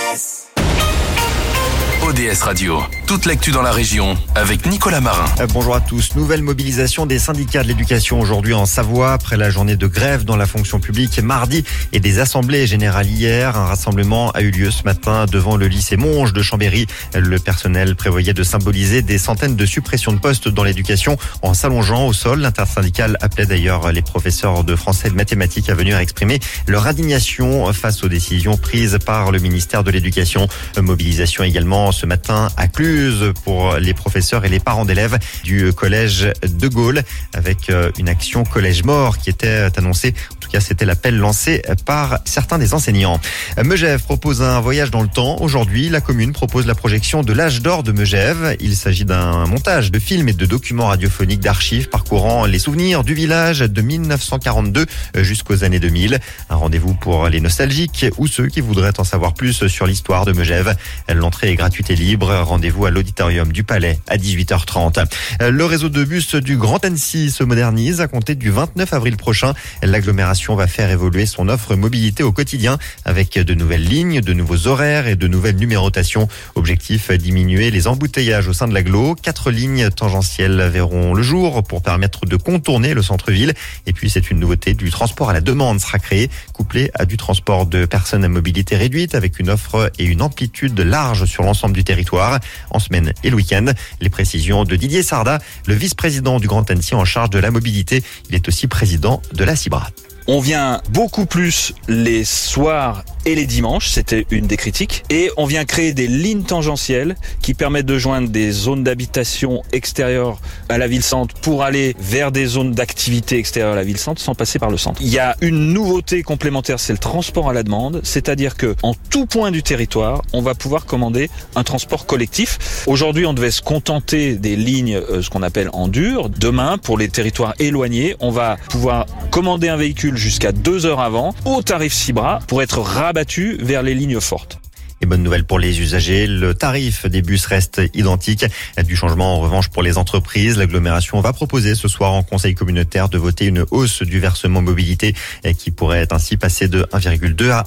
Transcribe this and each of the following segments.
ODS Radio, toute l'actu dans la région avec Nicolas Marin. Bonjour à tous. Nouvelle mobilisation des syndicats de l'éducation aujourd'hui en Savoie après la journée de grève dans la fonction publique mardi et des assemblées générales hier. Un rassemblement a eu lieu ce matin devant le lycée Monge de Chambéry. Le personnel prévoyait de symboliser des centaines de suppressions de postes dans l'éducation en s'allongeant au sol. L'intersyndicale appelait d'ailleurs les professeurs de français et de mathématiques à venir exprimer leur indignation face aux décisions prises par le ministère de l'Éducation. Mobilisation également ce matin à Cluse pour les professeurs et les parents d'élèves du collège de Gaulle avec une action collège mort qui était annoncée. En tout cas, c'était l'appel lancé par certains des enseignants. Megève propose un voyage dans le temps. Aujourd'hui, la commune propose la projection de l'âge d'or de Megève. Il s'agit d'un montage de films et de documents radiophoniques d'archives parcourant les souvenirs du village de 1942 jusqu'aux années 2000. Un rendez-vous pour les nostalgiques ou ceux qui voudraient en savoir plus sur l'histoire de Megève. L'entrée est gratuite et libre. Rendez-vous à l'auditorium du Palais à 18h30. Le réseau de bus du Grand Annecy se modernise à compter du 29 avril prochain. L'agglomération va faire évoluer son offre mobilité au quotidien avec de nouvelles lignes, de nouveaux horaires et de nouvelles numérotations. Objectif, diminuer les embouteillages au sein de l'agglo. 4 lignes tangentielles verront le jour pour permettre de contourner le centre-ville. Et puis c'est une nouveauté, du transport à la demande sera créé, couplé à du transport de personnes à mobilité réduite avec une offre et une amplitude large sur l'ensemble du territoire, en semaine et le week-end. Les précisions de Didier Sarda, le vice-président du Grand Annecy en charge de la mobilité. Il est aussi président de la CIBRA. On vient beaucoup plus les soirs et les dimanches, c'était une des critiques. Et on vient créer des lignes tangentielles qui permettent de joindre des zones d'habitation extérieures à la ville-centre pour aller vers des zones d'activité extérieures à la ville-centre sans passer par le centre. Il y a une nouveauté complémentaire, c'est le transport à la demande. C'est-à-dire que en tout point du territoire, on va pouvoir commander un transport collectif. Aujourd'hui, on devait se contenter des lignes, ce qu'on appelle en dur. Demain, pour les territoires éloignés, on va pouvoir commander un véhicule jusqu'à 2 heures avant, au tarif CIBRA, pour être rabattu vers les lignes fortes. Et bonne nouvelle pour les usagers, le tarif des bus reste identique. Du changement en revanche pour les entreprises. L'agglomération va proposer ce soir en conseil communautaire de voter une hausse du versement mobilité qui pourrait ainsi passer de 1,2 à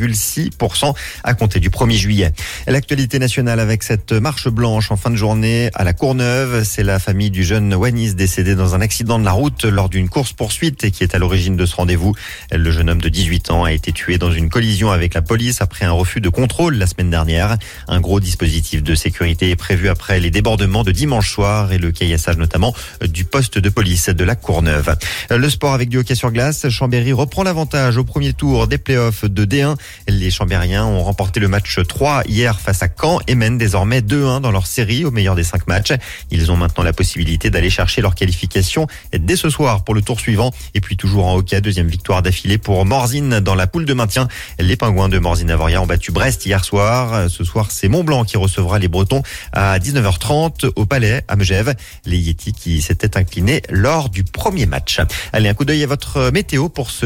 1,6% à compter du 1er juillet. L'actualité nationale avec cette marche blanche en fin de journée à la Courneuve. C'est la famille du jeune Wanis décédé dans un accident de la route lors d'une course-poursuite et qui est à l'origine de ce rendez-vous. Le jeune homme de 18 ans a été tué dans une collision avec la police après un refus de contrôle la semaine dernière. Un gros dispositif de sécurité est prévu après les débordements de dimanche soir et le caillassage notamment du poste de police de la Courneuve. Le sport avec du hockey sur glace. Chambéry reprend l'avantage au premier tour des playoffs de D1. Les Chambériens ont remporté le match 3 hier face à Caen et mènent désormais 2-1 dans leur série au meilleur des 5 matchs. Ils ont maintenant la possibilité d'aller chercher leur qualification dès ce soir pour le tour suivant. Et puis toujours en hockey, deuxième victoire d'affilée pour Morzine dans la poule de maintien. Les Pingouins de Morzine-Avoria ont battu Brest hier soir. Ce soir, c'est Mont-Blanc qui recevra les Bretons à 19h30 au Palais à Megève. Les Yétis qui s'étaient inclinés lors du premier match. Allez, un coup d'œil à votre météo pour ce